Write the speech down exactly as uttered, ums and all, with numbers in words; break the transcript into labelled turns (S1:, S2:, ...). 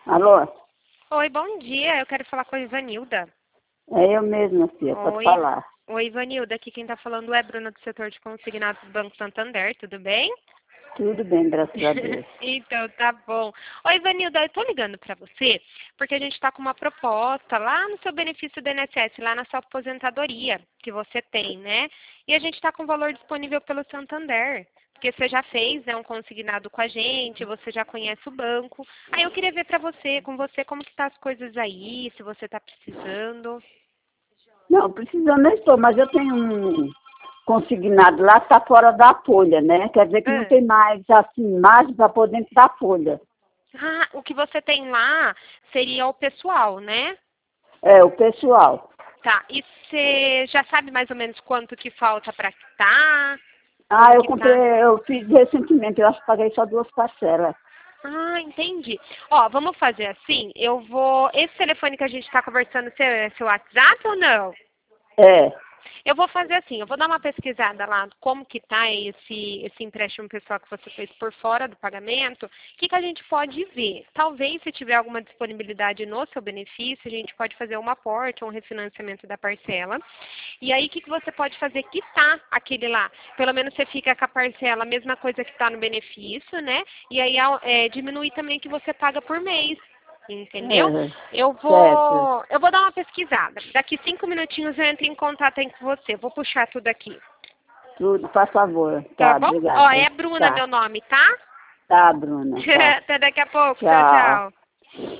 S1: Alô?
S2: Oi, bom dia. Eu quero falar com a Ivanilda.
S1: É eu mesma, filha, pode
S2: Oi.
S1: falar.
S2: Oi, Ivanilda. Aqui quem tá falando é Bruna do setor de consignados do Banco Santander. Tudo bem?
S1: Tudo bem, graças a Deus.
S2: Então, tá bom. Oi, Ivanilda, eu tô ligando pra você porque a gente tá com uma proposta lá no seu benefício do I N S S, lá na sua aposentadoria que você tem, né? E a gente tá com valor disponível pelo Santander. Porque você já fez, né, um consignado com a gente, você já conhece o banco. Aí eu queria ver pra você, com você, como que tá as coisas aí, se você tá precisando.
S1: Não, precisando eu estou, mas eu tenho um consignado lá, está fora da folha, né? Quer dizer que não
S2: Ah.
S1: tem mais, assim, margem para pôr dentro da folha.
S2: Ah, o que você tem lá seria o pessoal, né?
S1: É, o pessoal.
S2: Tá. E você já sabe mais ou menos quanto que falta para quitar?
S1: Ah,
S2: Como
S1: eu
S2: que
S1: comprei,
S2: tá?
S1: eu fiz recentemente, eu acho que paguei só duas parcelas.
S2: Ah, entendi. Ó, vamos fazer assim. Eu vou. Esse telefone que a gente está conversando, seu, é seu WhatsApp ou não?
S1: É,
S2: Eu vou fazer assim, eu vou dar uma pesquisada lá, como que tá esse, esse empréstimo pessoal que você fez por fora do pagamento, o que, que a gente pode ver? Talvez, se tiver alguma disponibilidade no seu benefício, a gente pode fazer um aporte ou um refinanciamento da parcela. E aí, o que, que você pode fazer? Quitar aquele lá. Pelo menos você fica com a parcela, a mesma coisa que está no benefício, né? E aí, é, diminui também o que você paga por mês. Entendeu?
S1: é,
S2: Eu
S1: certo.
S2: vou, eu vou dar uma pesquisada. Daqui cinco minutinhos eu entro em contato aí com você. Vou puxar tudo aqui.
S1: Tudo, por favor.
S2: Tá
S1: Tá,
S2: bom? Ó,
S1: obrigada.
S2: é Bruna
S1: Tá,
S2: meu nome, tá?
S1: tá, Bruna, tá.
S2: Até daqui a pouco. Tchau,
S1: Tchau.
S2: tchau.